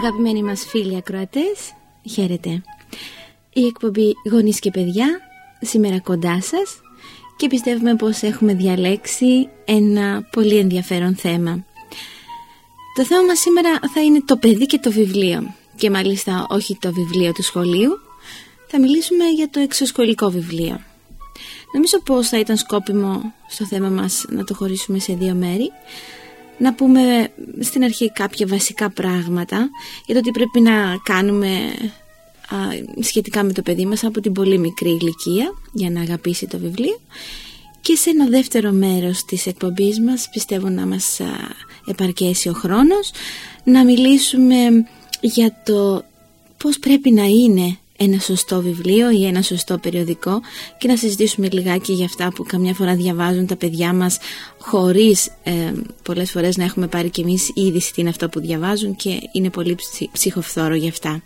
Αγαπημένοι μας φίλοι ακροατές, χαίρετε. Η εκπομπή Γονείς και Παιδιά σήμερα κοντά σας και πιστεύουμε πως έχουμε διαλέξει ένα πολύ ενδιαφέρον θέμα. Το θέμα μας σήμερα θα είναι το παιδί και το βιβλίο, και μάλιστα όχι το βιβλίο του σχολείου, θα μιλήσουμε για το εξωσχολικό βιβλίο. Νομίζω πως θα ήταν σκόπιμο στο θέμα μας να το χωρίσουμε σε δύο μέρη. Να πούμε στην αρχή κάποια βασικά πράγματα για το τι πρέπει να κάνουμε σχετικά με το παιδί μας από την πολύ μικρή ηλικία για να αγαπήσει το βιβλίο, και σε ένα δεύτερο μέρος της εκπομπής μας, πιστεύω να μας επαρκέσει ο χρόνος, να μιλήσουμε για το πώς πρέπει να είναι ένα σωστό βιβλίο ή ένα σωστό περιοδικό και να συζητήσουμε λιγάκι για αυτά που καμιά φορά διαβάζουν τα παιδιά μας χωρίς πολλές φορές να έχουμε πάρει κι εμείς είδηση τι είναι αυτό που διαβάζουν, και είναι πολύ ψυχοφθόρο γι' αυτά.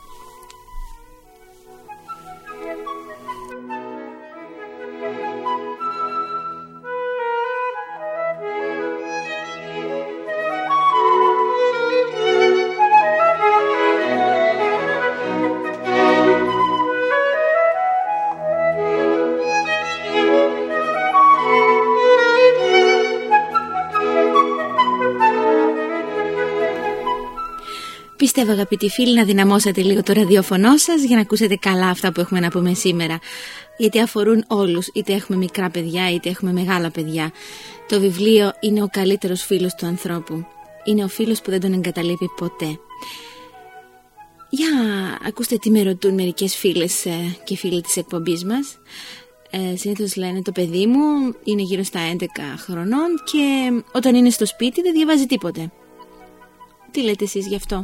Πιστεύω, αγαπητοί φίλοι, να δυναμώσατε λίγο το ραδιόφωνο σας για να ακούσετε καλά αυτά που έχουμε να πούμε σήμερα, γιατί αφορούν όλους, είτε έχουμε μικρά παιδιά είτε έχουμε μεγάλα παιδιά. Το βιβλίο είναι ο καλύτερος φίλος του ανθρώπου. Είναι ο φίλος που δεν τον εγκαταλείπει ποτέ. Για ακούστε τι με ρωτούν μερικές φίλες και φίλοι της εκπομπής μας. Συνήθως λένε: το παιδί μου είναι γύρω στα 11 χρονών και όταν είναι στο σπίτι δεν διαβάζει τίποτε. Τι λέτε εσείς γι' αυτό?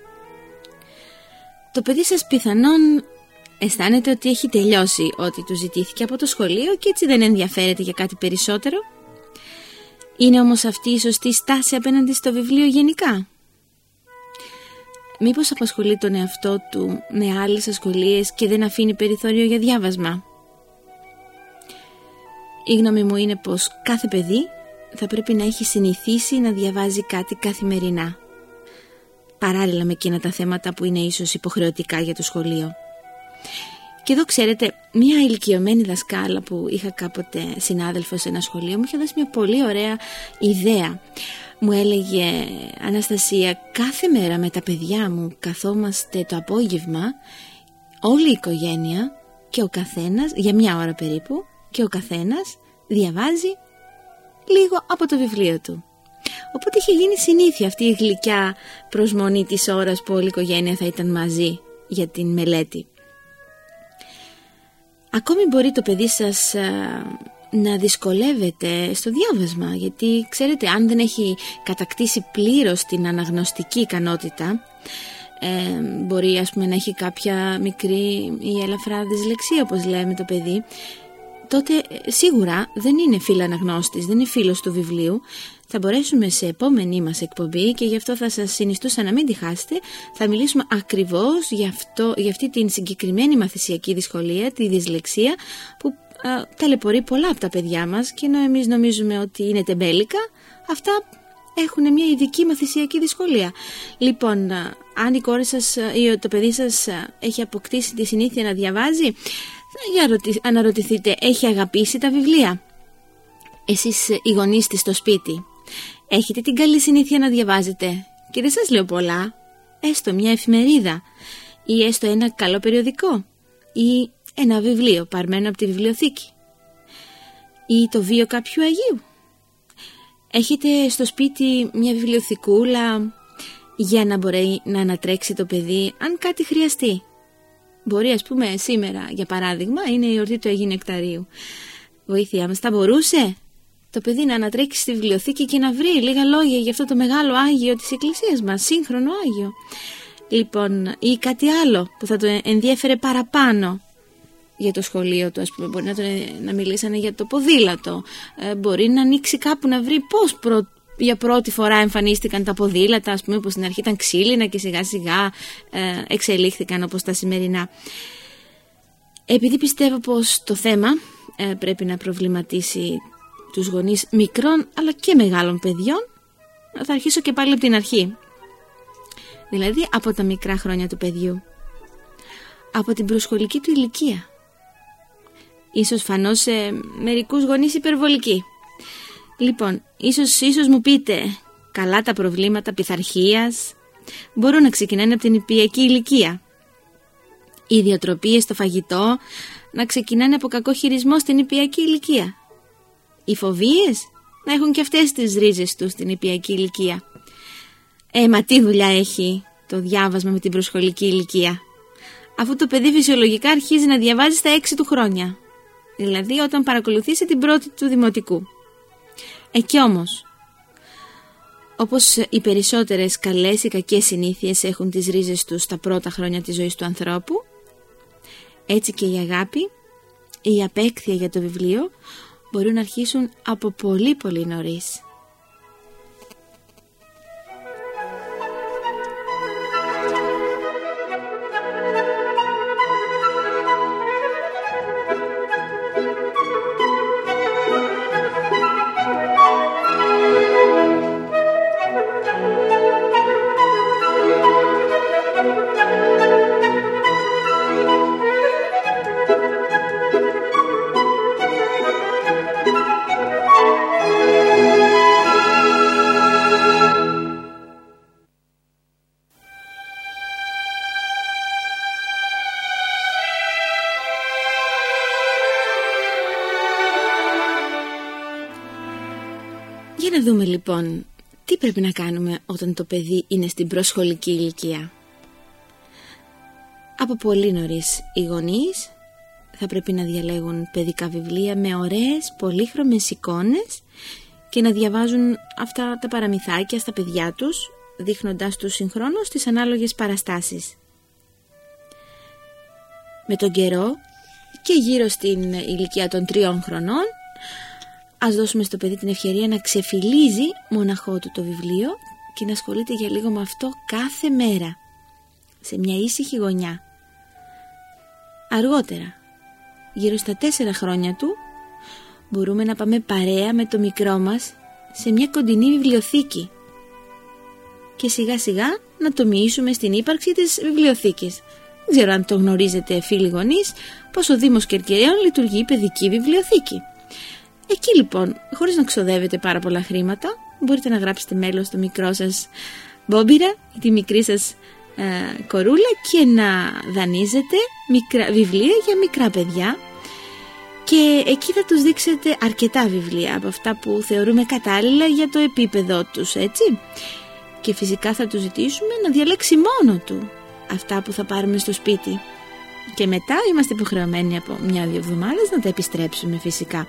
Το παιδί σας πιθανόν αισθάνεται ότι έχει τελειώσει ό,τι του ζητήθηκε από το σχολείο και έτσι δεν ενδιαφέρεται για κάτι περισσότερο. Είναι όμως αυτή η σωστή στάση απέναντι στο βιβλίο γενικά? Μήπως απασχολεί τον εαυτό του με άλλες ασχολίες και δεν αφήνει περιθώριο για διάβασμα? Η γνώμη μου είναι πως κάθε παιδί θα πρέπει να έχει συνηθίσει να διαβάζει κάτι καθημερινά, παράλληλα με εκείνα τα θέματα που είναι ίσως υποχρεωτικά για το σχολείο. Και εδώ, ξέρετε, μια ηλικιωμένη δασκάλα που είχα κάποτε συνάδελφο σε ένα σχολείο μου είχε δώσει μια πολύ ωραία ιδέα. Μου έλεγε: Αναστασία, κάθε μέρα με τα παιδιά μου καθόμαστε το απόγευμα, όλη η οικογένεια και ο καθένας, για μια ώρα περίπου, και ο καθένας διαβάζει λίγο από το βιβλίο του. Οπότε είχε γίνει συνήθεια αυτή η γλυκιά προσμονή της ώρας που όλη η οικογένεια θα ήταν μαζί για την μελέτη. Ακόμη μπορεί το παιδί σας να δυσκολεύεται στο διάβασμα, γιατί ξέρετε, αν δεν έχει κατακτήσει πλήρως την αναγνωστική ικανότητα, μπορεί ας πούμε να έχει κάποια μικρή ή ελαφρά δυσλεξία, όπως λέμε το παιδί, τότε σίγουρα δεν είναι φίλο-αναγνώστης, δεν είναι φίλος του βιβλίου. Θα μπορέσουμε σε επόμενη μας εκπομπή, και γι' αυτό θα σας συνιστούσα να μην τη χάσετε, θα μιλήσουμε ακριβώς για αυτή την συγκεκριμένη μαθησιακή δυσκολία, τη δυσλεξία, που ταλαιπωρεί πολλά από τα παιδιά μας, και ενώ εμείς νομίζουμε ότι είναι τεμπέλικα, αυτά έχουν μια ειδική μαθησιακή δυσκολία. Λοιπόν, αν η κόρη σας ή το παιδί σας έχει αποκτήσει τη συνήθεια να διαβάζει, για αναρωτηθείτε, έχει αγαπήσει τα βιβλία? Εσείς οι γονείς της στο σπίτι, έχετε την καλή συνήθεια να διαβάζετε? Και δεν σας λέω πολλά, έστω μια εφημερίδα ή έστω ένα καλό περιοδικό ή ένα βιβλίο παρμένο από τη βιβλιοθήκη ή το βίο κάποιου Αγίου. Έχετε στο σπίτι μια βιβλιοθηκούλα για να μπορεί να ανατρέξει το παιδί αν κάτι χρειαστεί? Μπορεί, ας πούμε, σήμερα για παράδειγμα είναι η εορτή του Αγίου Νεκταρίου. Βοήθειά μας, θα μπορούσε το παιδί να ανατρέξει στη βιβλιοθήκη και να βρει λίγα λόγια για αυτό το μεγάλο Άγιο της Εκκλησίας μας, σύγχρονο Άγιο? Λοιπόν, ή κάτι άλλο που θα το ενδιέφερε παραπάνω για το σχολείο του, ας πούμε, μπορεί να μιλήσανε για το ποδήλατο, μπορεί να ανοίξει κάπου να βρει πώς για πρώτη φορά εμφανίστηκαν τα ποδήλατα, ας πούμε, που στην αρχή ήταν ξύλινα και σιγά σιγά εξελίχθηκαν όπως τα σημερινά. Επειδή πιστεύω πως το θέμα πρέπει να προβληματίσει τους γονείς μικρών αλλά και μεγάλων παιδιών, θα αρχίσω και πάλι από την αρχή. δηλαδή από τα μικρά χρόνια του παιδιού, από την προσχολική του ηλικία. Ίσως φανώ σε μερικούς γονείς υπερβολική. Λοιπόν, ίσως μου πείτε, καλά, τα προβλήματα πειθαρχίας μπορούν να ξεκινάνε από την νηπιακή ηλικία. Οι ιδιοτροπίες στο φαγητό να ξεκινάνε από κακό χειρισμό στην νηπιακή ηλικία. Οι φοβίες να έχουν και αυτές τις ρίζες τους στην νηπιακή ηλικία. Μα τι δουλειά έχει το διάβασμα με την προσχολική ηλικία, αφού το παιδί φυσιολογικά αρχίζει να διαβάζει στα 6 του χρόνια, δηλαδή όταν παρακολουθήσει την πρώτη του δημοτικού. Κι όμως, όπως οι περισσότερες καλές ή κακές συνήθειες έχουν τις ρίζες τους στα πρώτα χρόνια της ζωής του ανθρώπου, έτσι και η αγάπη, η απέκθεια για το βιβλίο μπορούν να αρχίσουν από πολύ πολύ νωρίς. Για να δούμε λοιπόν τι πρέπει να κάνουμε όταν το παιδί είναι στην προσχολική ηλικία. Από πολύ νωρίς οι γονείς θα πρέπει να διαλέγουν παιδικά βιβλία με ωραίες πολύχρωμες εικόνες και να διαβάζουν αυτά τα παραμυθάκια στα παιδιά τους, δείχνοντάς τους συγχρόνως τις ανάλογες παραστάσεις. Με τον καιρό και γύρω στην ηλικία των 3 χρονών, ας δώσουμε στο παιδί την ευκαιρία να ξεφυλίζει μοναχό του το βιβλίο και να ασχολείται για λίγο με αυτό κάθε μέρα, σε μια ήσυχη γωνιά. Αργότερα, γύρω στα 4 χρόνια του, μπορούμε να πάμε παρέα με το μικρό μας σε μια κοντινή βιβλιοθήκη και σιγά σιγά να το μοιήσουμε στην ύπαρξη της βιβλιοθήκης. Δεν ξέρω αν το γνωρίζετε, φίλοι γονείς, πως ο Δήμος Κερκυραίων λειτουργεί η παιδική βιβλιοθήκη. Εκεί λοιπόν, χωρίς να ξοδεύετε πάρα πολλά χρήματα, μπορείτε να γράψετε μέλος στο μικρό σας μπόμπιρα, τη μικρή σας κορούλα, και να δανείζετε βιβλία για μικρά παιδιά, και εκεί θα τους δείξετε αρκετά βιβλία από αυτά που θεωρούμε κατάλληλα για το επίπεδο τους, έτσι. Και φυσικά θα τους ζητήσουμε να διαλέξει μόνο του αυτά που θα πάρουμε στο σπίτι, και μετά είμαστε υποχρεωμένοι από 1-2 εβδομάδες να τα επιστρέψουμε φυσικά.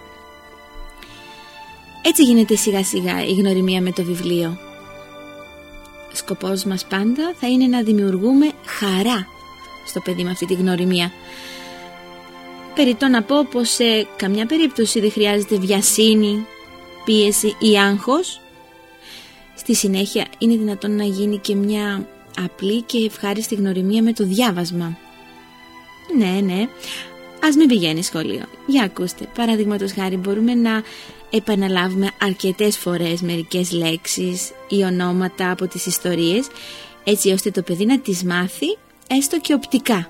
Έτσι γίνεται σιγά σιγά η γνωριμία με το βιβλίο. Σκοπός μας πάντα θα είναι να δημιουργούμε χαρά στο παιδί με αυτή τη γνωριμία. Περιττό να πω πως σε καμιά περίπτωση δεν χρειάζεται βιασύνη, πίεση ή άγχος. Στη συνέχεια είναι δυνατόν να γίνει και μια απλή και ευχάριστη γνωριμία με το διάβασμα. Ναι, ας μην πηγαίνει σχολείο. Για ακούστε, παραδείγματος χάρη, μπορούμε να επαναλάβουμε αρκετές φορές μερικές λέξεις ή ονόματα από τις ιστορίες, έτσι ώστε το παιδί να τις μάθει έστω και οπτικά.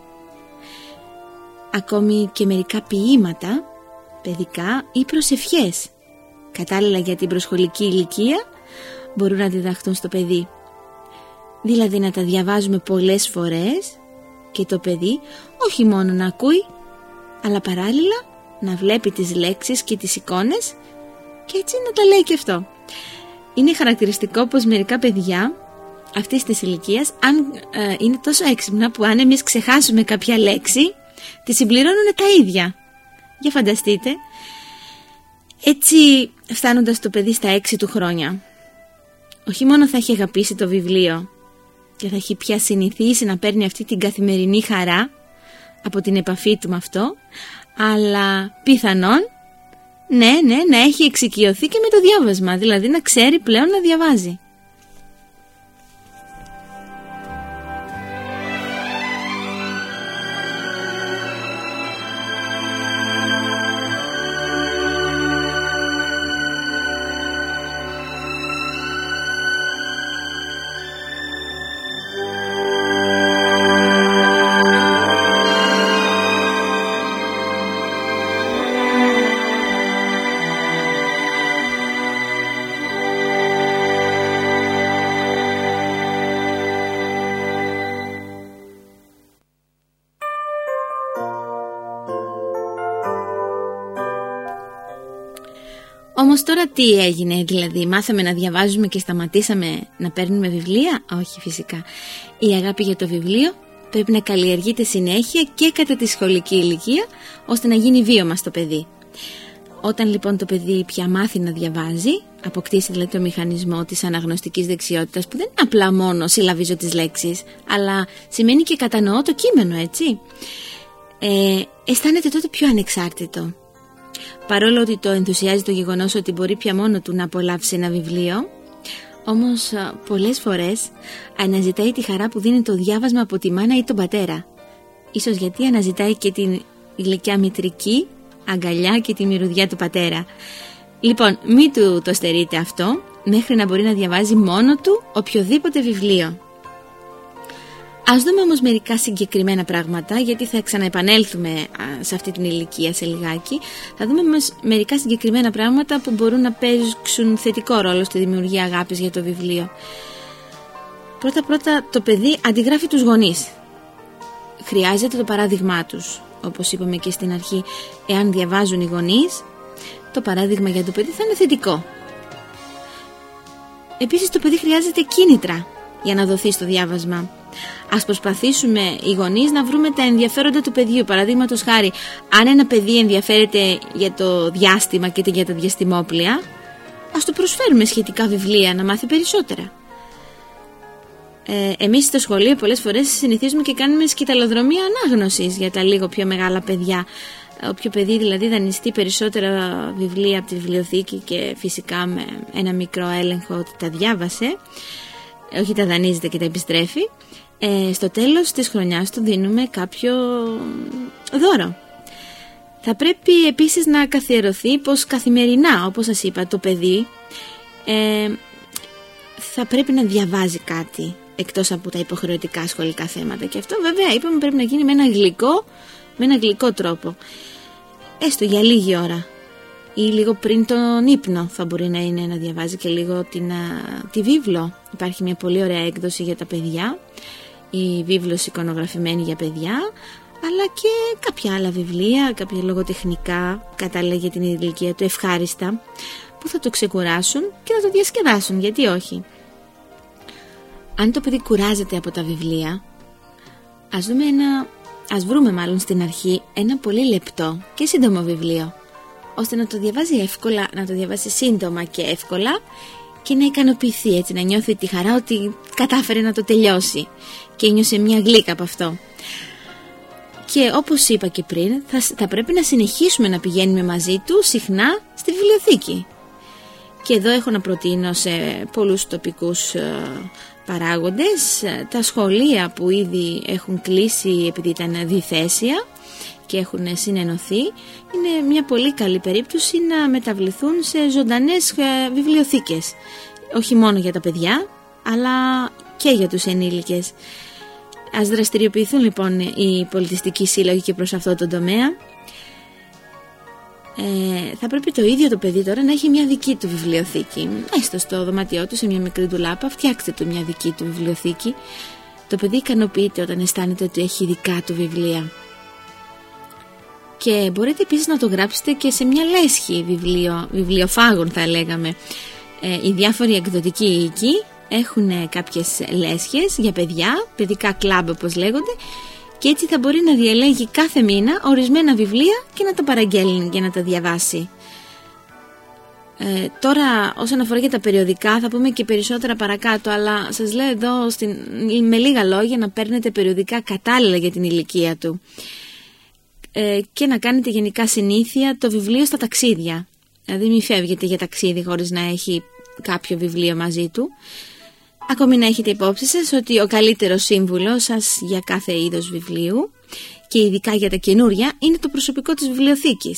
Ακόμη και μερικά ποίηματα παιδικά ή προσευχές, κατάλληλα για την προσχολική ηλικία, μπορούν να διδαχθούν στο παιδί. Δηλαδή να τα διαβάζουμε πολλές φορές και το παιδί όχι μόνο να ακούει, αλλά παράλληλα να βλέπει τις λέξεις και τις εικόνες και έτσι να τα λέει και αυτό. Είναι χαρακτηριστικό πως μερικά παιδιά αυτής της ηλικίας είναι τόσο έξυπνα που αν εμείς ξεχάσουμε κάποια λέξη, τη συμπληρώνουν τα ίδια. Για φανταστείτε. Έτσι, φτάνοντας το παιδί στα 6 του χρόνια, όχι μόνο θα έχει αγαπήσει το βιβλίο και θα έχει πια συνηθίσει να παίρνει αυτή την καθημερινή χαρά από την επαφή του με αυτό, αλλά πιθανόν να έχει εξοικειωθεί και με το διάβασμα, δηλαδή να ξέρει πλέον να διαβάζει. Όμως τώρα τι έγινε, δηλαδή μάθαμε να διαβάζουμε και σταματήσαμε να παίρνουμε βιβλία? Όχι, φυσικά. Η αγάπη για το βιβλίο πρέπει να καλλιεργείται συνέχεια και κατά τη σχολική ηλικία, ώστε να γίνει βίωμα στο παιδί. Όταν λοιπόν το παιδί πια μάθει να διαβάζει, αποκτήσει δηλαδή το μηχανισμό της αναγνωστικής δεξιότητας, που δεν είναι απλά μόνο συλλαβίζω τις λέξεις, αλλά σημαίνει και κατανοώ το κείμενο, έτσι, αισθάνεται τότε πιο ανεξάρτητο. Παρόλο ότι το ενθουσιάζει το γεγονός ότι μπορεί πια μόνο του να απολαύσει ένα βιβλίο, όμως πολλές φορές αναζητάει τη χαρά που δίνει το διάβασμα από τη μάνα ή τον πατέρα. Ίσως γιατί αναζητάει και την γλυκιά μητρική αγκαλιά και τη μυρωδιά του πατέρα. Λοιπόν, μην του το στερείτε αυτό, μέχρι να μπορεί να διαβάζει μόνο του οποιοδήποτε βιβλίο. Ας δούμε όμως μερικά συγκεκριμένα πράγματα, γιατί θα ξαναεπανέλθουμε σε αυτή την ηλικία σε λιγάκι. Θα δούμε μερικά συγκεκριμένα πράγματα που μπορούν να παίξουν θετικό ρόλο στη δημιουργία αγάπης για το βιβλίο. Πρώτα, το παιδί αντιγράφει τους γονείς. Χρειάζεται το παράδειγμά τους. Όπως είπαμε και στην αρχή, εάν διαβάζουν οι γονείς, το παράδειγμα για το παιδί θα είναι θετικό. Επίσης, το παιδί χρειάζεται κίνητρα για να δοθεί στο διάβασμα. Ας προσπαθήσουμε οι γονείς να βρούμε τα ενδιαφέροντα του παιδιού. Παραδείγματος χάρη, αν ένα παιδί ενδιαφέρεται για το διάστημα και για τα διαστημόπλια, ας του προσφέρουμε σχετικά βιβλία να μάθει περισσότερα. Εμείς στο σχολείο πολλές φορές συνηθίζουμε και κάνουμε σκηταλοδρομία ανάγνωσης για τα λίγο πιο μεγάλα παιδιά. Όποιο παιδί δηλαδή δανειστεί περισσότερα βιβλία από τη βιβλιοθήκη και φυσικά με ένα μικρό έλεγχο ότι τα διάβασε, όχι τα δανείζεται και τα επιστρέφει, στο τέλος της χρονιάς του δίνουμε κάποιο δώρο. Θα πρέπει επίσης να καθιερωθεί πως καθημερινά, όπως σας είπα, το παιδί θα πρέπει να διαβάζει κάτι εκτός από τα υποχρεωτικά σχολικά θέματα, και αυτό βέβαια είπαμε πρέπει να γίνει με ένα γλυκό τρόπο, έστω για λίγη ώρα ή λίγο πριν τον ύπνο θα μπορεί να είναι να διαβάζει και λίγο τη βίβλο. Υπάρχει μια πολύ ωραία έκδοση για τα παιδιά, η βίβλος εικονογραφημένη για παιδιά, αλλά και κάποια άλλα βιβλία, κάποια λογοτεχνικά κατάλληλα για την ηλικία του, ευχάριστα, που θα το ξεκουράσουν και θα το διασκεδάσουν, γιατί όχι. Αν το παιδί κουράζεται από τα βιβλία, ας βρούμε μάλλον στην αρχή ένα πολύ λεπτό και σύντομο βιβλίο, ώστε να το διαβάζει εύκολα, να το διαβάσει σύντομα και εύκολα και να ικανοποιηθεί, έτσι, να νιώθει τη χαρά ότι κατάφερε να το τελειώσει και ένιωσε μια γλύκα από αυτό. Και όπως είπα και πριν, θα πρέπει να συνεχίσουμε να πηγαίνουμε μαζί του συχνά στη βιβλιοθήκη. Και εδώ έχω να προτείνω σε πολλούς τοπικούς παράγοντες τα σχολεία που ήδη έχουν κλείσει επειδή ήταν διθέσια και έχουν συνενωθεί. Είναι μια πολύ καλή περίπτωση να μεταβληθούν σε ζωντανές βιβλιοθήκες, όχι μόνο για τα παιδιά αλλά και για τους ενήλικες. Ας δραστηριοποιηθούν λοιπόν οι πολιτιστικοί σύλλογοι και προς αυτό το τομέα. Θα πρέπει το ίδιο το παιδί τώρα να έχει μια δική του βιβλιοθήκη, έστω στο δωμάτιό του, σε μια μικρή ντουλάπα, φτιάξτε του μια δική του βιβλιοθήκη. Το παιδί ικανοποιείται όταν αισθάνεται ότι έχει δικά του βιβλία. Και μπορείτε επίσης να το γράψετε και σε μια λέσχη βιβλιοφάγων, θα λέγαμε. Οι διάφοροι εκδοτικοί οίκοι έχουν κάποιες λέσχες για παιδιά, παιδικά κλαμπ όπως λέγονται, και έτσι θα μπορεί να διαλέγει κάθε μήνα ορισμένα βιβλία και να τα παραγγέλνει για να τα διαβάσει. Τώρα όσον αφορά για τα περιοδικά θα πούμε και περισσότερα παρακάτω, αλλά σας λέω εδώ με λίγα λόγια να παίρνετε περιοδικά κατάλληλα για την ηλικία του και να κάνετε γενικά συνήθεια το βιβλίο στα ταξίδια. Δηλαδή μην φεύγετε για ταξίδι χωρίς να έχει κάποιο βιβλίο μαζί του. Ακόμη να έχετε υπόψη σας ότι ο καλύτερος σύμβουλος σας για κάθε είδος βιβλίου και ειδικά για τα καινούρια είναι το προσωπικό της βιβλιοθήκης.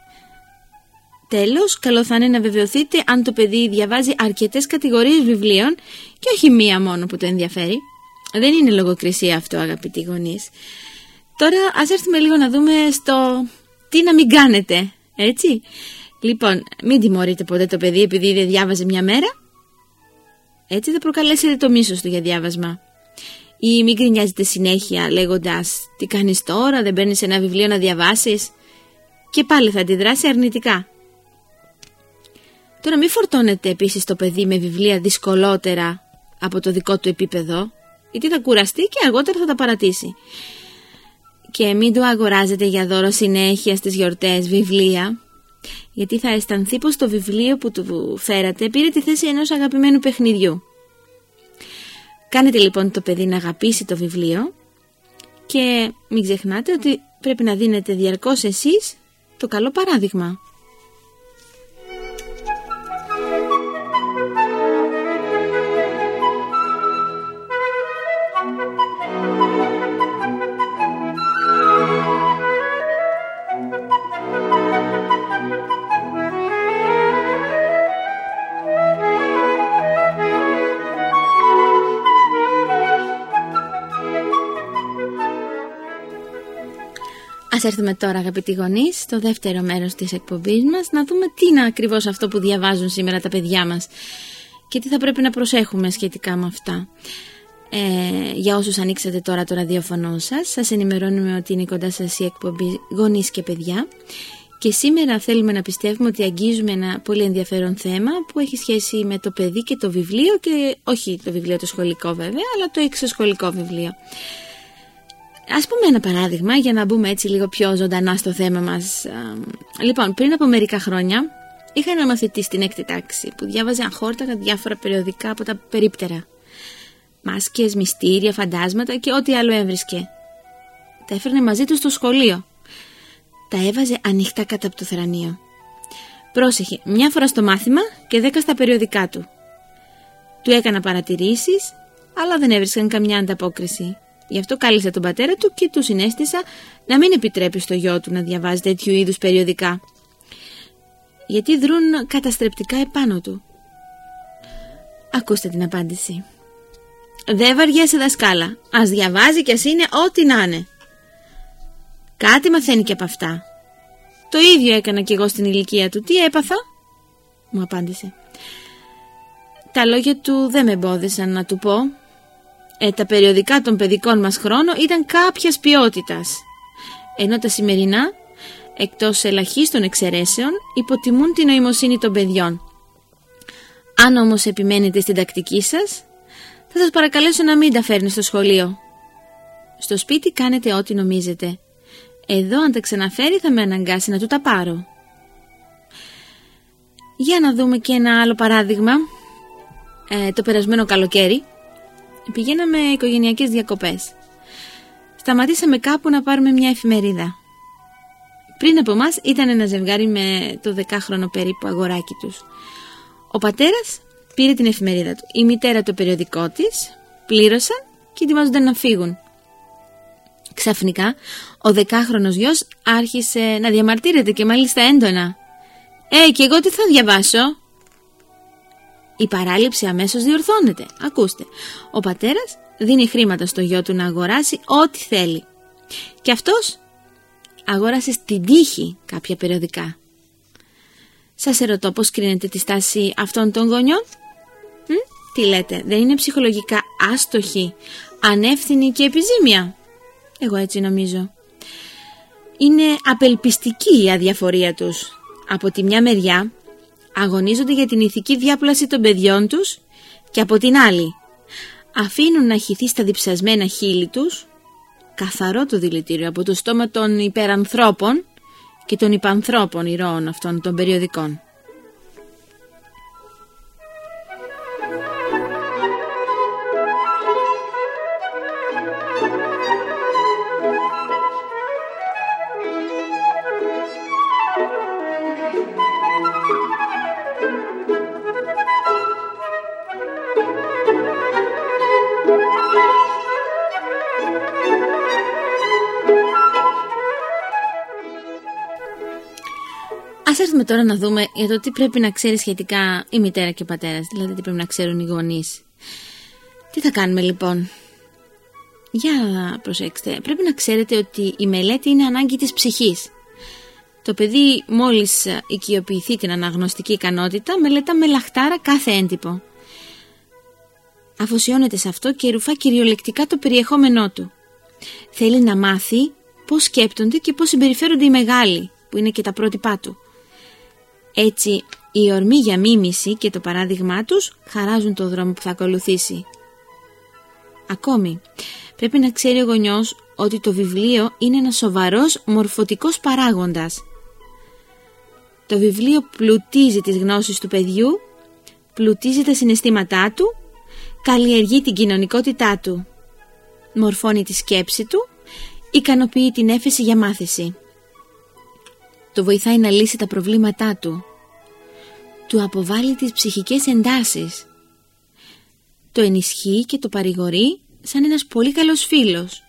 Τέλος, καλό θα είναι να βεβαιωθείτε αν το παιδί διαβάζει αρκετές κατηγορίες βιβλίων και όχι μία μόνο που το ενδιαφέρει. Δεν είναι λογοκρισία αυτό, αγαπητοί γονείς. Τώρα ας έρθουμε λίγο να δούμε στο τι να μην κάνετε, έτσι. Λοιπόν, μην τιμωρείτε ποτέ το παιδί επειδή δεν διάβαζε μια μέρα. Έτσι θα προκαλέσετε το μίσος του για διάβασμα. Ή μην γκρινιάζετε συνέχεια λέγοντας τι κάνεις τώρα, δεν παίρνεις ένα βιβλίο να διαβάσεις, και πάλι θα αντιδράσει αρνητικά. Τώρα μην φορτώνετε επίσης το παιδί με βιβλία δυσκολότερα από το δικό του επίπεδο, γιατί θα κουραστεί και αργότερα θα τα παρατήσει. Και μην του αγοράζετε για δώρο συνέχεια στις γιορτές βιβλία, γιατί θα αισθανθεί πως το βιβλίο που του φέρατε πήρε τη θέση ενός αγαπημένου παιχνιδιού. Κάνετε λοιπόν το παιδί να αγαπήσει το βιβλίο και μην ξεχνάτε ότι πρέπει να δίνετε διαρκώς εσείς το καλό παράδειγμα. Ας έρθουμε τώρα, αγαπητοί γονείς, στο δεύτερο μέρος της εκπομπής μας, να δούμε τι είναι ακριβώς αυτό που διαβάζουν σήμερα τα παιδιά μας και τι θα πρέπει να προσέχουμε σχετικά με αυτά. Για όσους ανοίξατε τώρα το ραδιόφωνο σας ενημερώνουμε ότι είναι κοντά σας η εκπομπή Γονείς και Παιδιά και σήμερα θέλουμε να πιστεύουμε ότι αγγίζουμε ένα πολύ ενδιαφέρον θέμα που έχει σχέση με το παιδί και το βιβλίο, και όχι το βιβλίο το σχολικό βέβαια, αλλά το εξωσχολικό βιβλίο. Ας πούμε ένα παράδειγμα για να μπούμε έτσι λίγο πιο ζωντανά στο θέμα μας. Λοιπόν, πριν από μερικά χρόνια είχα ένα μαθητή στην 6η τάξη που διάβαζε αχόρταγα διάφορα περιοδικά από τα περίπτερα. Μάσκες, μυστήρια, φαντάσματα και ό,τι άλλο έβρισκε. Τα έφερνε μαζί του στο σχολείο. Τα έβαζε ανοιχτά κάτω από το θρανείο. Πρόσεχε, μια φορά στο μάθημα και 10 στα περιοδικά του. Του έκανα παρατηρήσεις, αλλά δεν έβρισκαν καμιά ανταπόκριση. Γι' αυτό κάλεσα τον πατέρα του και του συνέστησα να μην επιτρέπει στο γιο του να διαβάζει τέτοιου είδους περιοδικά, γιατί δρούν καταστρεπτικά επάνω του. Ακούστε την απάντηση. «Δεν βαριέσαι δασκάλα, ας διαβάζει κι ας είναι ό,τι να είναι. Κάτι μαθαίνει και από αυτά. Το ίδιο έκανα κι εγώ στην ηλικία του. Τι έπαθα?» μου απάντησε. Τα λόγια του δεν με εμπόδισαν να του πω. Τα περιοδικά των παιδικών μας χρόνων ήταν κάποιας ποιότητας, ενώ τα σημερινά, εκτός ελαχίστων εξαιρέσεων, υποτιμούν την νοημοσύνη των παιδιών. Αν όμως επιμένετε στην τακτική σας, θα σας παρακαλέσω να μην τα φέρνει στο σχολείο. Στο σπίτι κάνετε ό,τι νομίζετε. Εδώ αν τα ξαναφέρει θα με αναγκάσει να του τα πάρω. Για να δούμε και ένα άλλο παράδειγμα. Το περασμένο καλοκαίρι πηγαίναμε οικογενειακές διακοπές. Σταματήσαμε κάπου να πάρουμε μια εφημερίδα. Πριν από μας ήταν ένα ζευγάρι με το 10χρονο περίπου αγοράκι τους. Ο πατέρας πήρε την εφημερίδα του, η μητέρα το περιοδικό της, πλήρωσαν και ετοιμάζονταν να φύγουν. Ξαφνικά ο 10χρονος γιος άρχισε να διαμαρτύρεται και μάλιστα έντονα. Και εγώ τι θα διαβάσω?» Η παράληψη αμέσως διορθώνεται. Ακούστε, ο πατέρας δίνει χρήματα στο γιο του να αγοράσει ό,τι θέλει. Και αυτός αγόρασε στην τύχη κάποια περιοδικά. Σας ερωτώ πώς κρίνετε τη στάση αυτών των γονιών? Τι λέτε, δεν είναι ψυχολογικά άστοχη, ανεύθυνη και επιζήμια? Εγώ έτσι νομίζω. Είναι απελπιστική η αδιαφορία τους. Από τη μια μεριά αγωνίζονται για την ηθική διάπλαση των παιδιών τους και από την άλλη αφήνουν να χυθεί στα διψασμένα χείλη τους καθαρό το δηλητήριο από το στόμα των υπερανθρώπων και των υπανθρώπων ηρώων αυτών των περιοδικών. Ας έρθουμε τώρα να δούμε για το τι πρέπει να ξέρει σχετικά η μητέρα και ο πατέρας, δηλαδή τι πρέπει να ξέρουν οι γονείς. Τι θα κάνουμε λοιπόν? Για προσέξτε, πρέπει να ξέρετε ότι η μελέτη είναι ανάγκη της ψυχής. Το παιδί μόλις οικειοποιηθεί την αναγνωστική ικανότητα μελετά με λαχτάρα κάθε έντυπο. Αφοσιώνεται σε αυτό και ρουφά κυριολεκτικά το περιεχόμενό του. Θέλει να μάθει πώς σκέπτονται και πώς συμπεριφέρονται οι μεγάλοι, που είναι και τα πρότυπά του. Έτσι, Η ορμή για μίμηση και το παράδειγμά τους χαράζουν το δρόμο που θα ακολουθήσει. Ακόμη, πρέπει να ξέρει ο γονιός ότι το βιβλίο είναι ένας σοβαρός μορφωτικός παράγοντας. Το βιβλίο πλουτίζει τις γνώσεις του παιδιού, πλουτίζει τα συναισθήματά του, καλλιεργεί την κοινωνικότητά του, μορφώνει τη σκέψη του, ικανοποιεί την έφεση για μάθηση. Το βοηθάει να λύσει τα προβλήματά του, του αποβάλλει τις ψυχικές εντάσεις, το ενισχύει και το παρηγορεί σαν ένας πολύ καλός φίλος.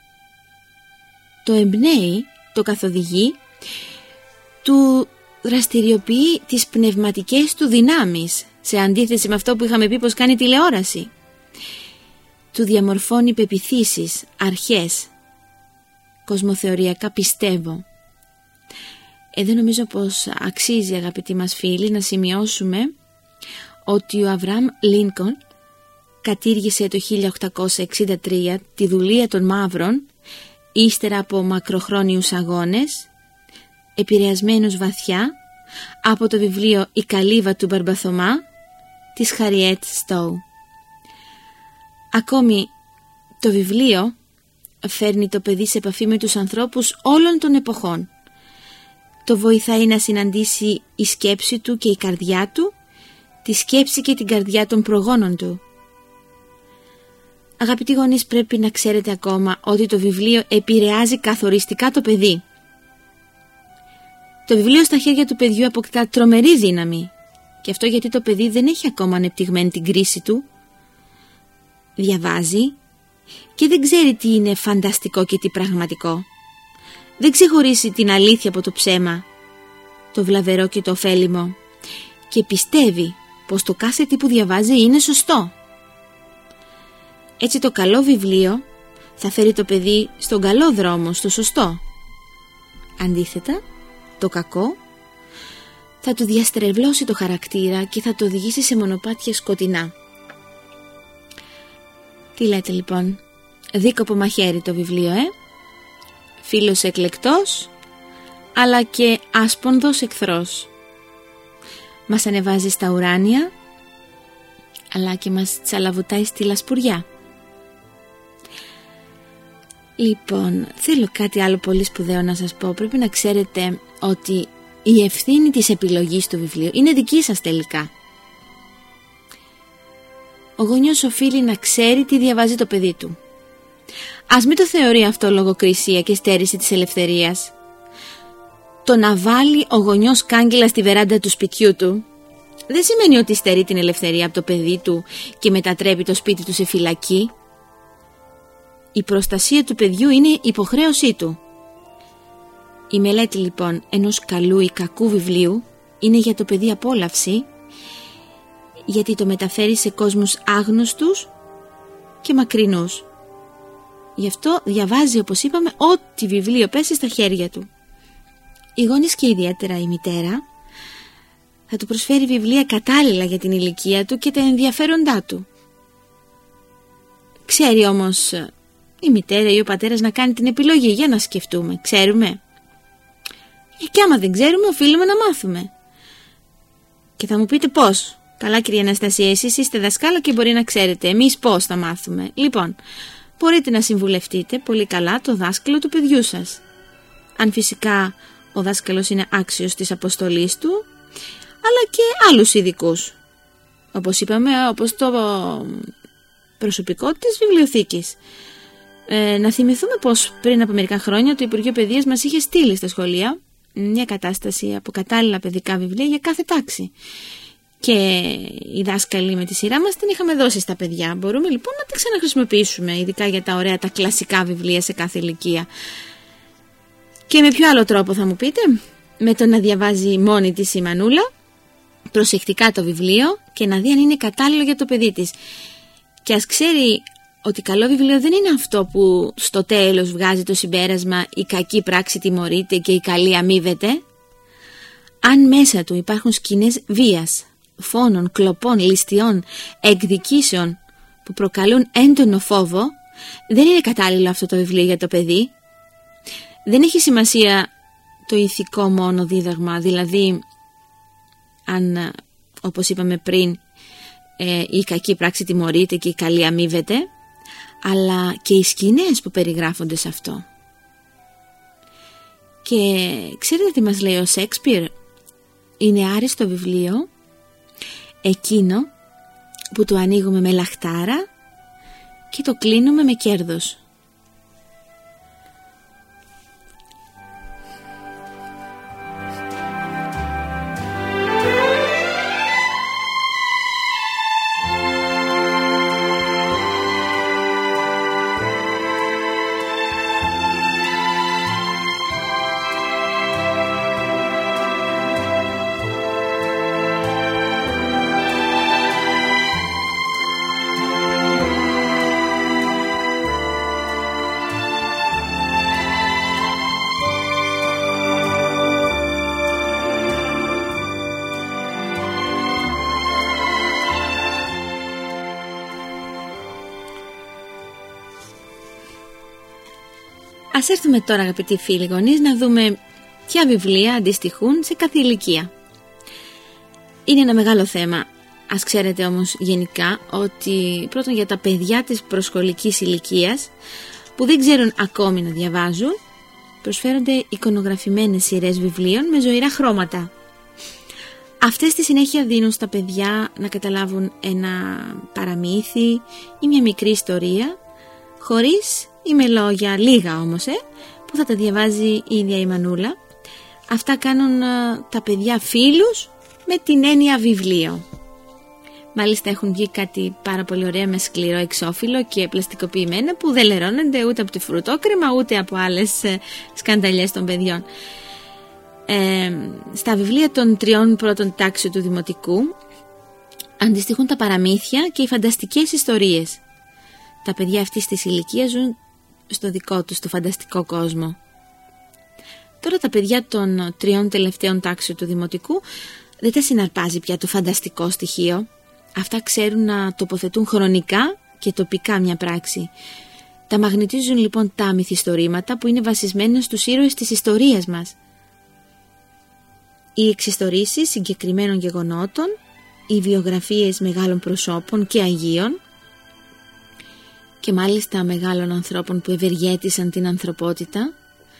Το εμπνέει, το καθοδηγεί, του δραστηριοποιεί τις πνευματικές του δυνάμεις, σε αντίθεση με αυτό που είχαμε πει πως κάνει τηλεόραση. Του διαμορφώνει πεποιθήσεις, αρχές, κοσμοθεωριακά πιστεύω. Εδώ νομίζω πως αξίζει, αγαπητοί μας φίλοι, να σημειώσουμε ότι ο Αβραάμ Λίνκον κατήργησε το 1863 τη δουλεία των μαύρων ύστερα από μακροχρόνιους αγώνες, επηρεασμένους βαθιά από το βιβλίο «Η καλύβα του Μπαρμπαθωμά» της Χαριέτ Στόου. Ακόμη το βιβλίο φέρνει το παιδί σε επαφή με τους ανθρώπους όλων των εποχών. Το βοηθάει να συναντήσει η σκέψη του και η καρδιά του, τη σκέψη και την καρδιά των προγόνων του. Αγαπητοί γονείς, πρέπει να ξέρετε ακόμα ότι το βιβλίο επηρεάζει καθοριστικά το παιδί. Το βιβλίο στα χέρια του παιδιού αποκτά τρομερή δύναμη, και αυτό γιατί το παιδί δεν έχει ακόμα ανεπτυγμένη την κρίση του. Διαβάζει και δεν ξέρει τι είναι φανταστικό και τι πραγματικό. Δεν ξεχωρίσει την αλήθεια από το ψέμα, το βλαβερό και το ωφέλιμο, και πιστεύει πως το κάθε τι που διαβάζει είναι σωστό. Έτσι το καλό βιβλίο θα φέρει το παιδί στον καλό δρόμο, στο σωστό. Αντίθετα, το κακό θα του διαστρεβλώσει το χαρακτήρα και θα το οδηγήσει σε μονοπάτια σκοτεινά. Τι λέτε λοιπόν, δίκοπο μαχαίρι το βιβλίο, φίλος εκλεκτός, αλλά και άσπονδος εχθρός. Μας ανεβάζει στα ουράνια, αλλά και μας τσαλαβουτάει στη λασπουριά. Λοιπόν, θέλω κάτι άλλο πολύ σπουδαίο να σας πω. Πρέπει να ξέρετε ότι η ευθύνη της επιλογής του βιβλίου είναι δική σας τελικά. Ο γονιός οφείλει να ξέρει τι διαβάζει το παιδί του. Ας μην το θεωρεί αυτό λογοκρισία και στέρηση της ελευθερίας. Το να βάλει ο γονιός κάγκελα στη βεράντα του σπιτιού του δεν σημαίνει ότι στερεί την ελευθερία από το παιδί του και μετατρέπει το σπίτι του σε φυλακή. Η προστασία του παιδιού είναι υποχρέωσή του. Η μελέτη λοιπόν ενός καλού ή κακού βιβλίου είναι για το παιδί απόλαυση, γιατί το μεταφέρει σε κόσμους άγνωστους και μακρινούς. Γι' αυτό διαβάζει, όπως είπαμε, ό,τι βιβλίο πέσει στα χέρια του. Οι γονείς και ιδιαίτερα η μητέρα θα του προσφέρει βιβλία κατάλληλα για την ηλικία του και τα ενδιαφέροντά του. Ξέρει όμως η μητέρα ή ο πατέρας να κάνει την επιλογή, για να σκεφτούμε. Ξέρουμε. Και άμα δεν ξέρουμε, οφείλουμε να μάθουμε. Και θα μου πείτε πώς. Καλά, κυρία Αναστασία, εσείς είστε δασκάλα και μπορεί να ξέρετε. Εμείς πώς θα μάθουμε? Λοιπόν, μπορείτε να συμβουλευτείτε πολύ καλά το δάσκαλο του παιδιού σας. Αν φυσικά ο δάσκαλος είναι άξιος της αποστολής του, αλλά και άλλους ειδικούς. Όπως είπαμε, όπως το προσωπικό της βιβλιοθήκης. Να θυμηθούμε πως πριν από μερικά χρόνια το Υπουργείο Παιδείας μας είχε στείλει στα σχολεία μια κατάσταση από κατάλληλα παιδικά βιβλία για κάθε τάξη. Και οι δάσκαλοι με τη σειρά μας την είχαμε δώσει στα παιδιά. Μπορούμε λοιπόν να τα ξαναχρησιμοποιήσουμε, ειδικά για τα ωραία, τα κλασικά βιβλία σε κάθε ηλικία. Και με ποιο άλλο τρόπο θα μου πείτε? Με το να διαβάζει μόνη της η μανούλα προσεκτικά το βιβλίο και να δει αν είναι κατάλληλο για το παιδί της. Και ας ξέρει ότι καλό βιβλίο δεν είναι αυτό που στο τέλος βγάζει το συμπέρασμα «η κακή πράξη τιμωρείται και η καλή αμείβεται». Αν μέσα του υπάρχουν σκηνές βίας, φόνων, κλοπών, ληστιών, εκδικήσεων που προκαλούν έντονο φόβο, δεν είναι κατάλληλο αυτό το βιβλίο για το παιδί. Δεν έχει σημασία το ηθικό μόνο δίδαγμα, δηλαδή αν, όπως είπαμε πριν, η κακή πράξη τιμωρείται και η καλή αμείβεται, αλλά και οι σκηνές που περιγράφονται σε αυτό. Και ξέρετε τι μας λέει ο Σέξπιρ? Είναι άριστο βιβλίο εκείνο που το ανοίγουμε με λαχτάρα και το κλείνουμε με κέρδος. Ας έρθουμε τώρα, αγαπητοί φίλοι γονείς, να δούμε ποια βιβλία αντιστοιχούν σε κάθε ηλικία. Είναι ένα μεγάλο θέμα. Ας ξέρετε όμως γενικά ότι πρώτον για τα παιδιά της προσχολικής ηλικίας που δεν ξέρουν ακόμη να διαβάζουν, προσφέρονται εικονογραφημένες σειρές βιβλίων με ζωηρά χρώματα. Αυτές στη συνέχεια δίνουν στα παιδιά να καταλάβουν ένα παραμύθι ή μια μικρή ιστορία, χωρίς ή με λόγια, λίγα όμως, που θα τα διαβάζει η ίδια η μανούλα. Αυτά κάνουν τα παιδιά φίλους με την έννοια βιβλίο. Μάλιστα έχουν βγει κάτι πάρα πολύ ωραία με σκληρό εξώφυλλο και πλαστικοποιημένα που δεν λερώνονται ούτε από τη φρουτόκρεμα ούτε από άλλες σκανταλιές των παιδιών. Στα βιβλία των 3 πρώτων τάξεων του δημοτικού αντιστοιχούν τα παραμύθια και οι φανταστικές ιστορίες. Τα παιδιά αυτής της ηλικίας ζουν στο δικό τους το φανταστικό κόσμο. Τώρα τα παιδιά των 3 τελευταίων τάξεων του δημοτικού δεν τα συναρπάζει πια το φανταστικό στοιχείο. Αυτά ξέρουν να τοποθετούν χρονικά και τοπικά μια πράξη. Τα μαγνητίζουν λοιπόν τα μυθιστορήματα που είναι βασισμένα στους ήρωες της ιστορίας μας. Οι εξιστορήσεις συγκεκριμένων γεγονότων, οι βιογραφίες μεγάλων προσώπων και αγίων και μάλιστα μεγάλων ανθρώπων που ευεργέτησαν την ανθρωπότητα.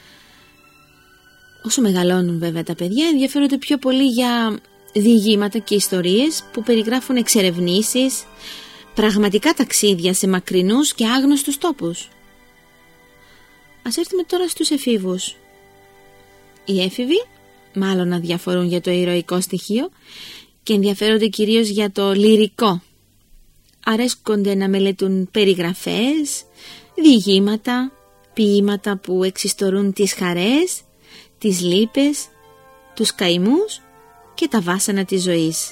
Όσο μεγαλώνουν βέβαια τα παιδιά, ενδιαφέρονται πιο πολύ για διηγήματα και ιστορίες που περιγράφουν εξερευνήσεις, πραγματικά ταξίδια σε μακρινούς και άγνωστους τόπους. Ας έρθουμε τώρα στους εφήβους. Οι έφηβοι μάλλον αδιαφορούν για το ηρωικό στοιχείο και ενδιαφέρονται κυρίως για το λυρικό. Αρέσκονται να μελετούν περιγραφές, διηγήματα, ποίηματα που εξιστορούν τις χαρές, τις λύπες, τους καημούς και τα βάσανα της ζωής.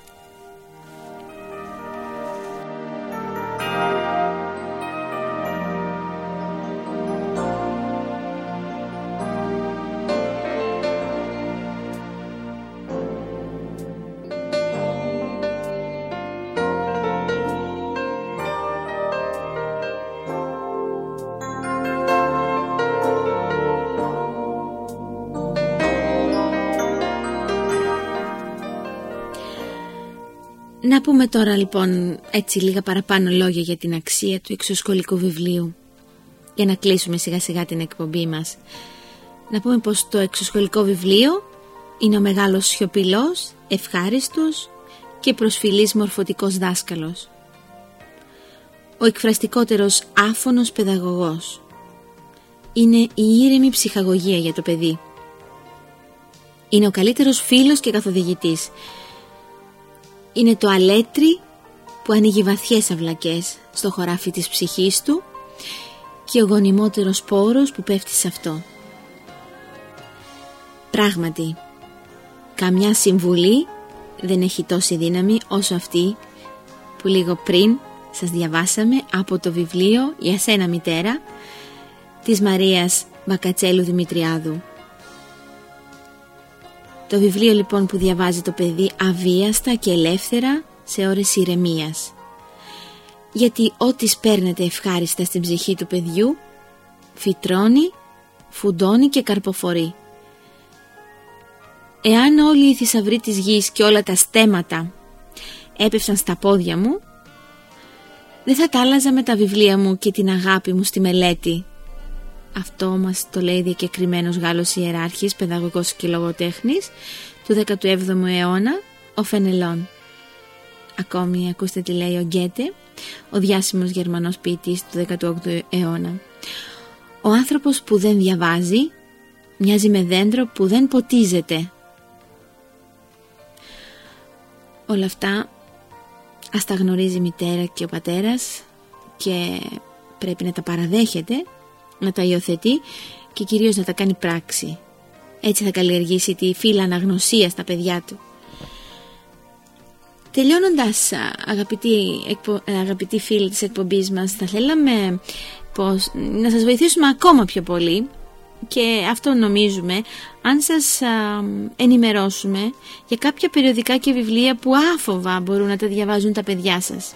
Να πούμε τώρα λοιπόν έτσι λίγα παραπάνω λόγια για την αξία του εξωσχολικού βιβλίου για να κλείσουμε σιγά σιγά την εκπομπή μας. Να πούμε πως το εξωσχολικό βιβλίο είναι ο μεγάλος σιωπηλός, ευχάριστος και προσφυλής μορφωτικός δάσκαλος. Ο εκφραστικότερος άφωνος παιδαγωγός. Είναι η ήρεμη ψυχαγωγία για το παιδί. Είναι ο καλύτερος φίλος και καθοδηγητής. Είναι το αλέτρι που ανοίγει βαθιές αυλακές στο χωράφι της ψυχής του και ο γονιμότερος πόρος που πέφτει σε αυτό. Πράγματι, καμιά συμβουλή δεν έχει τόση δύναμη όσο αυτή που λίγο πριν σας διαβάσαμε από το βιβλίο «Για σένα μητέρα» της Μαρίας Μπακατσέλου Δημητριάδου. Το βιβλίο λοιπόν που διαβάζει το παιδί αβίαστα και ελεύθερα σε ώρες ηρεμίας. Γιατί ό,τι σπέρνεται ευχάριστα στην ψυχή του παιδιού φυτρώνει, φουντώνει και καρποφορεί. Εάν όλοι οι θησαυροί της γης και όλα τα στέματα έπεφταν στα πόδια μου, δεν θα τα άλλαζα με τα βιβλία μου και την αγάπη μου στη μελέτη. Αυτό μας το λέει διακεκριμένος Γάλλος ιεράρχης, παιδαγωγός και λογοτέχνης του 17ου αιώνα, ο Φενελών. Ακόμη ακούστε τι λέει ο Γκέτε, ο διάσημος Γερμανός ποιητής του 18ου αιώνα. Ο άνθρωπος που δεν διαβάζει μοιάζει με δέντρο που δεν ποτίζεται. Όλα αυτά ας τα γνωρίζει η μητέρα και ο πατέρας και πρέπει να τα παραδέχεται, να τα υιοθετεί και κυρίως να τα κάνει πράξη. Έτσι θα καλλιεργήσει τη φύλλα αναγνωσία στα παιδιά του. Τελειώνοντας, αγαπητοί φίλοι της εκπομπής μας, θα θέλαμε να σας βοηθήσουμε ακόμα πιο πολύ, και αυτό νομίζουμε, αν σας ενημερώσουμε για κάποια περιοδικά και βιβλία που άφοβα μπορούν να τα διαβάζουν τα παιδιά σας.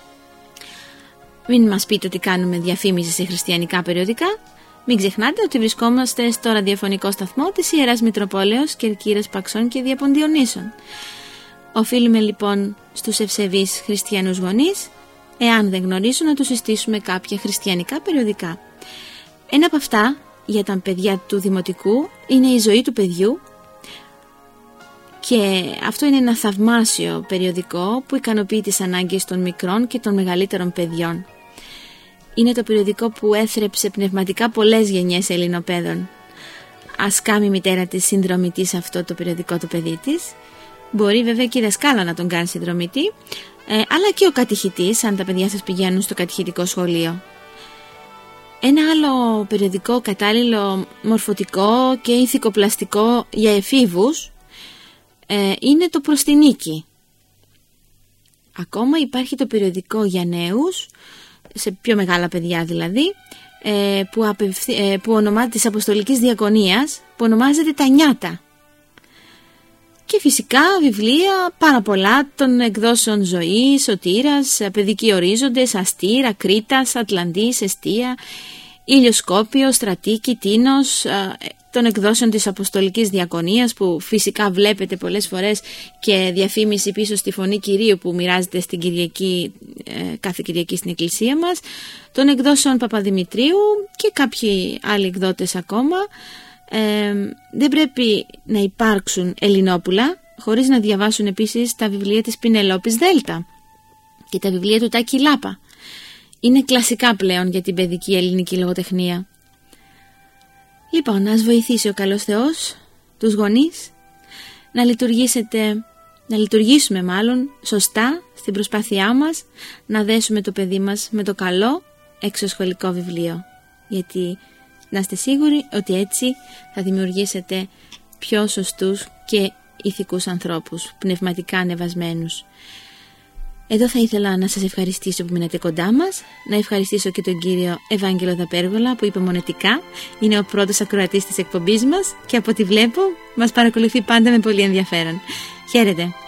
Μην μας πείτε ότι κάνουμε διαφήμιση σε χριστιανικά περιοδικά. Μην ξεχνάτε ότι βρισκόμαστε στο ραδιοφωνικό σταθμό της Ιεράς Μητροπόλεως Κερκύρας Παξών και Διαποντιονύσων. Οφείλουμε λοιπόν στους ευσεβείς χριστιανούς γονείς, εάν δεν γνωρίζουν, να τους συστήσουμε κάποια χριστιανικά περιοδικά. Ένα από αυτά για τα παιδιά του δημοτικού είναι η ζωή του παιδιού, και αυτό είναι ένα θαυμάσιο περιοδικό που ικανοποιεί τις ανάγκες των μικρών και των μεγαλύτερων παιδιών. Είναι το περιοδικό που έθρεψε πνευματικά πολλές γενιές Ελληνοπαίδων. Ας κάνει η μητέρα της συνδρομητή σε αυτό το περιοδικό το παιδί της. Μπορεί βέβαια και η δασκάλα να τον κάνει συνδρομητή, αλλά και ο κατηχητής, αν τα παιδιά σας πηγαίνουν στο κατηχητικό σχολείο. Ένα άλλο περιοδικό κατάλληλο μορφωτικό και ηθικοπλαστικό για εφήβους είναι το «Προς τη νίκη». Ακόμα υπάρχει το περιοδικό για νέους, σε πιο μεγάλα παιδιά δηλαδή, που ονομάζεται της Αποστολικής Διακονίας, που ονομάζεται «Τα Νιάτα». Και φυσικά βιβλία πάρα πολλά των εκδόσεων Ζωή, Σωτήρας, Παιδικοί Ορίζοντες, Αστήρα, Κρήτας, Ατλαντής, Εστία, Ηλιοσκόπιο, Στρατήκη, Τίνος, των εκδόσεων της Αποστολικής Διακονίας, που φυσικά βλέπετε πολλές φορές και διαφήμιση πίσω στη Φωνή Κυρίου που μοιράζεται στην Κυριακή, κάθε Κυριακή στην εκκλησία μας, των εκδόσεων Παπαδημητρίου και κάποιοι άλλοι εκδότες ακόμα. Δεν πρέπει να υπάρξουν Ελληνόπουλα χωρίς να διαβάσουν επίσης τα βιβλία της Πινελόπης Δέλτα και τα βιβλία του Τάκη Λάπα. Είναι κλασικά πλέον για την παιδική ελληνική λογοτεχνία. Λοιπόν, ας βοηθήσει ο καλός Θεός τους γονείς να λειτουργήσουμε σωστά στην προσπάθειά μας να δέσουμε το παιδί μας με το καλό εξωσχολικό βιβλίο, γιατί να είστε σίγουροι ότι έτσι θα δημιουργήσετε πιο σωστούς και ηθικούς ανθρώπους, πνευματικά ανεβασμένους. Εδώ θα ήθελα να σας ευχαριστήσω που μείνατε κοντά μας, να ευχαριστήσω και τον κύριο Ευάγγελο Δαπέργολα που υπομονετικά είναι ο πρώτος ακροατής της εκπομπής μας και από ό,τι βλέπω μας παρακολουθεί πάντα με πολύ ενδιαφέρον. Χαίρετε!